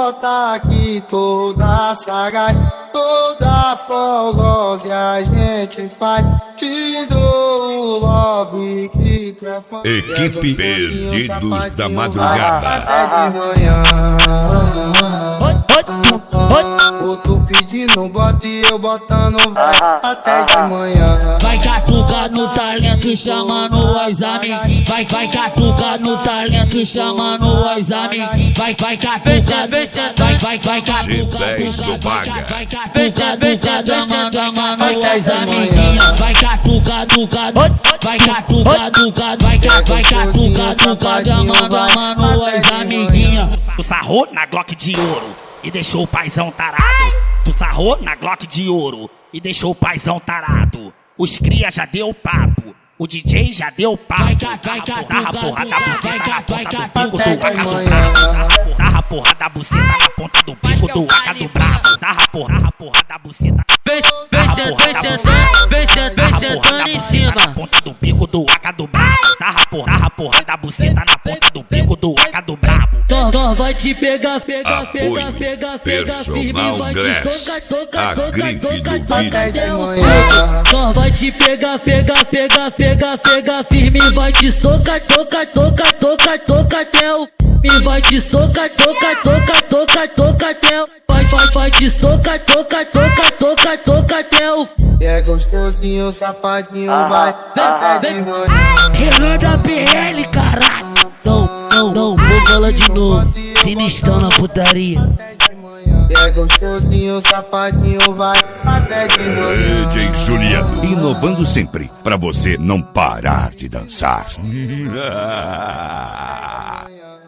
brota aqui toda sagaz, toda fogosa e a gente faz. Te dou o love que tu é fã. Equipe Perdidos da Madrugada. Até de manhã. Outro pedindo bota e eu botando vai até de manhã. Vai catucar no talento chamando as amiguinhas. Vai catucar no talento chamando as amiguinhas. Vai catucar, vai catucar. G10 do Baga. Vai catucar chamando as amiguinhas. Vai catucar, vai catucar chamando as amiguinhas. Tu sarrou na Glock de ouro e deixou o paizão tarado. Tu sarrou na Glock de ouro e deixou o paizão tarado. Os cria já deu papo, o DJ já deu papo. Dá a porra da buceta na ponta do bico do AK do brabo. Dá a porra da buceta na ponta do bico do AK do brabo. Dá a porra da buceta. Vem sentando em cima. Na ponta do bico do AK do brabo. Dá a porra da buceta na ponta do bico do AK do brabo. Tó vai te pegar, Apoio Personal Glass, a gripe do Até de vídeo. manhã. Tó vai te pegar firme, vai te socar, toca até o. Me vai te socar, toca até o. Vai te socar, toca até o. E é gostosinho, safadinho, vai até de manhã. Renan da PL, caralho. Não, vou falar de novo. Sinistrão na putaria. E é gostosinho, safadinho, vai até de manhã. DJ Juliano, inovando sempre, pra você não parar de dançar.